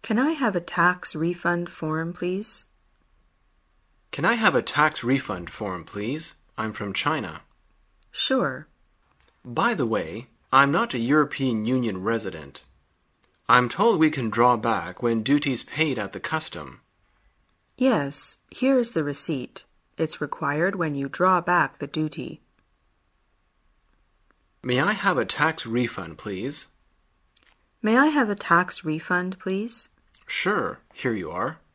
Can I have a tax refund form, please? Can I have a tax refund form, please? I'm from China. Sure. By the way, I'm not a European Union resident. I'm told we can draw back when duty's paid at the custom. Yes, here is the receipt. It's required when you draw back the duty. May I have a tax refund, please? May I have a tax refund, please? Sure, here you are.